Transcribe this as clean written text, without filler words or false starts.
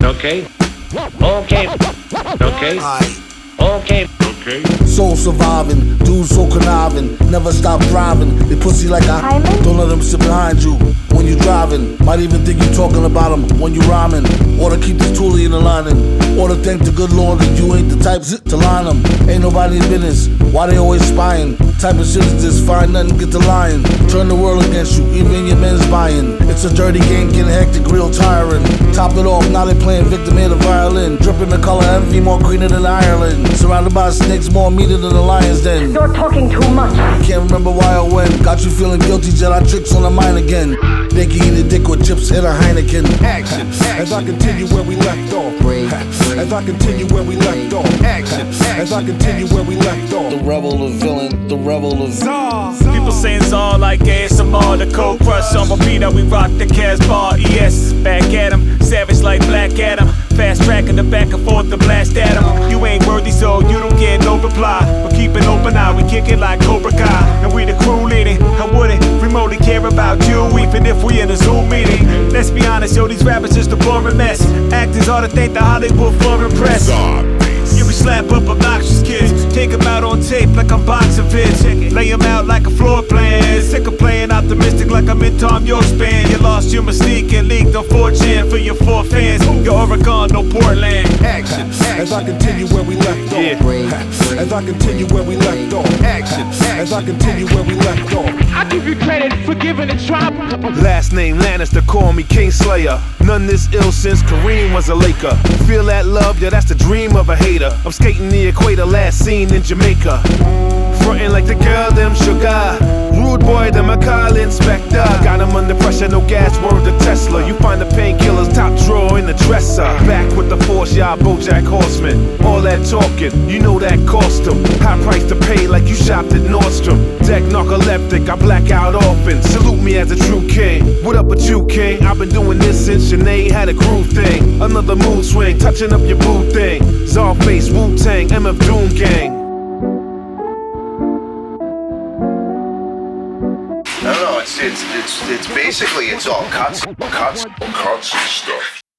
Okay. Okay. Okay. Okay. Okay. Soul surviving, dudes so conniving, never stop driving. They pussy like a Hyman? Don't let them sit behind you when you driving. Might even think you talking about them when you rhyming. Or to keep this toolie in the lining. Or to thank the good Lord that you ain't the type to line them. Ain't nobody's business, why they always spying? Type of shit is this, find nothing, get to lying. Turn the world against you, even your men's buying. It's a dirty game, getting hectic, real tiring. Top it off, now they playing victim in the violin. Dripping the color envy, more greener than Ireland. Surrounded by snakes, more meaner than the lion's den. You're talking too much. Can't remember why or when. Got you feeling guilty, Jedi tricks on the mind again. They can eat a dick with chips, hit a Heineken. Action, as I continue where we left off. As I continue where we left off. Action, as I continue where we left off. The rebel, the villain, the rebel, the People saying Czar like ASMR, the cold crush on my beat, how we rock the Casbah. ES, back at him, savage like Black Adam. Fast tracking the back and forth to blast at him. You ain't worthy, so you don't get no reply. But keep an open eye, we kick it like Cobra Kai. And we the crew leading, I wouldn't remotely care about you, even if we in a Zoom meeting. Let's be honest, yo, these rappers just a boring mess. Actors ought to thank the Hollywood Foreign Press. Yeah, we slap up obnoxious kids, take them out on tape like I'm boxing vids. Lay them out like a floor plan. Sick of playing optimistic like I'm in Tom York's band. You lost your mystique and leaked on 4chan for your 4 fans. You're Oregon, no Portland. Action, as I continue where we left off. As I continue where we left off. Action, as I continue where we left off. I give you credit for giving it try. Last name Lannister, call me Kingslayer. None this ill since Kareem was a Laker. Feel that love, yeah, that's the dream of a hater. I'm skating the equator, last seen in Jamaica. Frontin' like the girl, them sugar. Rude boy, them a call inspector. Got him under pressure, no gas, word to Tesla. You find the painkillers top drawer in the dresser. Back with the force, y'all Bojack Horseman. All that talking, you know that cost him. High price to pay like you shopped at Nordstrom. Deck narcoleptic, I black out often. Salute me as a true king. What up with you, king? I've been doing this since Sinead had a groove thing. Another mood swing, touching up your boo thing. Czarface, Wu-Tang, MF Doom Gang. I don't know, it's basically, it's all cuts and stuff.